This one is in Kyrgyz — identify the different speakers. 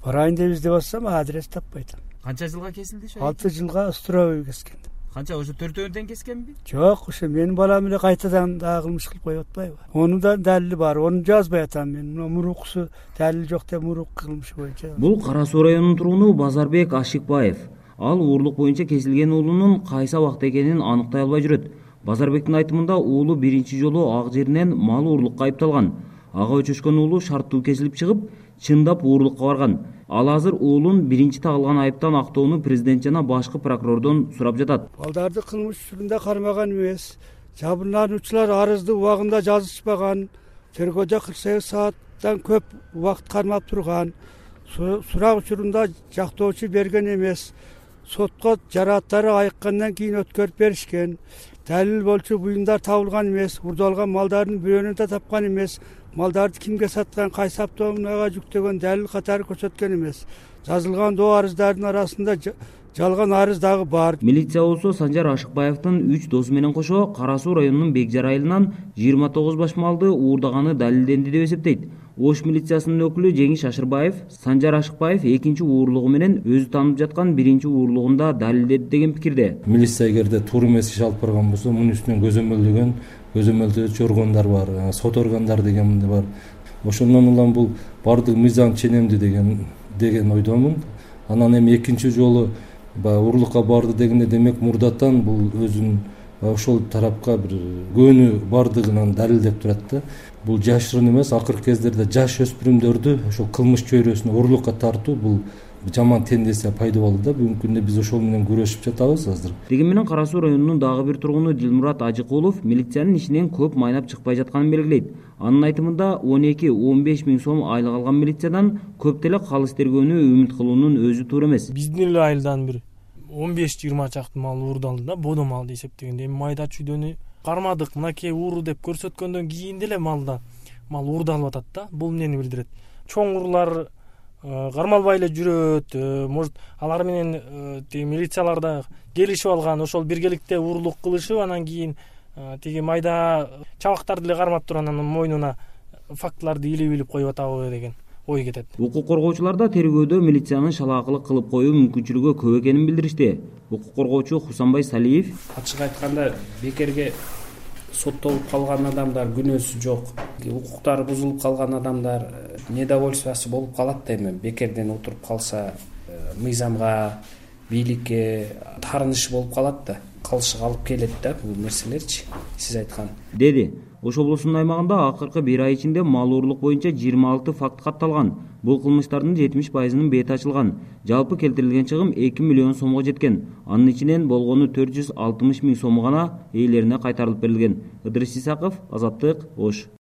Speaker 1: Барайын деп издеп атсам адрес таппай атам.
Speaker 2: Канча жылга кесилди ошо?
Speaker 1: 6 жылга строевый кескен.
Speaker 2: Канча ошо төртөөдөн кескенби?
Speaker 1: Жок, ошо менин балам эле кайтадан дагы кылмыш кылып коюп атпайбы? Онун да далили бар, ону жазбай атам мен. Муруксу далили жок деп мурук кылмышы боюнча.
Speaker 3: Бул Кара Суу районунун тургуну Базарбек Ашикбаев. Ал уурлук боюнча кесилген уулунун кайсы абакта экенин аныктай албай жүрөт. Базарбектин айтымында уулу биринчи жолу ак жеринен мал уурлукка айыпталган. Ага өчөшкөн уулу шарттуу кесилип чыгып, чындап уурлукка барган. Ал азыр уулун биринчи тагылган айыптан актоону президент жана башкы прокурордон сурап жатат.
Speaker 1: Балдарды кылмыш түрүндө кармаган эмес. Жабырлануучулар арызды убагында жазышпаган. Тергөөдө 48 сааттан көп убакыт кармап турган. Сурак учурунда жактоочу берген эмес. Сотко жарааттары айыккандан кийин өткөрүп беришкен. Далил болчу буюмдар табылган эмес. Урдалган малдардын бирөөнү да тапкан эмес. Малдарды кимге саткан, кайсы автоунаага жүктөгөн далил катары көрсөткөн эмес. Жазылган доо арыздардын арасында жалган арыз дагы бар.
Speaker 3: Милиция болсо Санжар Ашыкбаевдин 3 досу менен кошо Кара Суу районунун Бекжар айылынан 29 баш малды уурдаганы далилденди деп эсептейт. Ош милициясынын өкүлү Жеңиш Ашырбаев Санжар Ашыкбаев экинчи уурлугу менен өзү таанып жаткан биринчи уурлугунда далилдеди деген пикирде.
Speaker 4: Милиция эгерде туура эмес иш алып барган болсо, мунун үстүнөн көзөмөлдөөчү органдар бар, сот органдары деген бар. Ошондон улам бул бардык мыйзам ченемди деген ойдомун. Анан эми экинчи жолу уурлукка барды дегенде демек мурдатан бул өзүнүн ошол тарапка бир көөнү бардыгынан далилдеп турат да. Бул жашырын эмес, акыркы кездерде жаш өспүрүмдөрдү ошол кылмыш чөйрөсүнө уурлукка тартуу бул жаман тенденция пайда болду да. Бүгүнкү күндө биз ошол менен күрөшүп жатабыз азыр.
Speaker 3: Деген менен Кара Суу районунун дагы бир тургуну Дилмурат Ажыкулов милициянын ишинен көп майнап чыкпай жатканын белгилейт. Анын айтымында 12-15 миң сом айлык алган милициядан көп деле калыс тергөөнү үмүт кылуунун өзү туура эмес.
Speaker 5: Биздин эле айылдан бир 15-20 чакты мал уурдалды да, бодо мал деп эсептегенде. Эми майда чүйдөнү кармадык, мынакей ууру деп көрсөткөндөн кийин деле мал уурдалып атат да. Бул эмнени билдирет? Чоң уруулар кармалбай эле жүрөт, может алар менен милицияларда келишип алган, ошол биргеликте уурлук кылышып, анан кийин тиги майда чабактарды эле кармап туруп анан мойнуна фактыларды илип коюп атабы деген ой кетет.
Speaker 3: Укук коргоочулар да тергөөдө милициянын шалаакылык кылып коюу мүмкүнчүлүгү көп экенин билдиришти. Укук коргоочу Хусанбай Салиев:
Speaker 6: ачык айтканда бекерге соттолуп калган адамдар күнөөсү жок. Укуктары бузулуп калган адамдар недовольствосы болуп калат да, эми бекерден отуруп калса мыйзамга, бийликке таарынышы болуп калат да. Калышык алып келет да бул нерселерчи, сиз айткан.
Speaker 3: Деди. Ош облусунун аймагында акыркы 1 ай ичинде мал уурлук боюнча 26 факт катталган. Бул кылмыштардын 70%-ынын бети ачылган. Жалпы келтирилген чыгым 2 миллион сомго жеткен. Анын ичинен болгону 460 миң сом гана ээлерине кайтарылып берилген. Ыдырыс Исаков, Азаттык, Ош.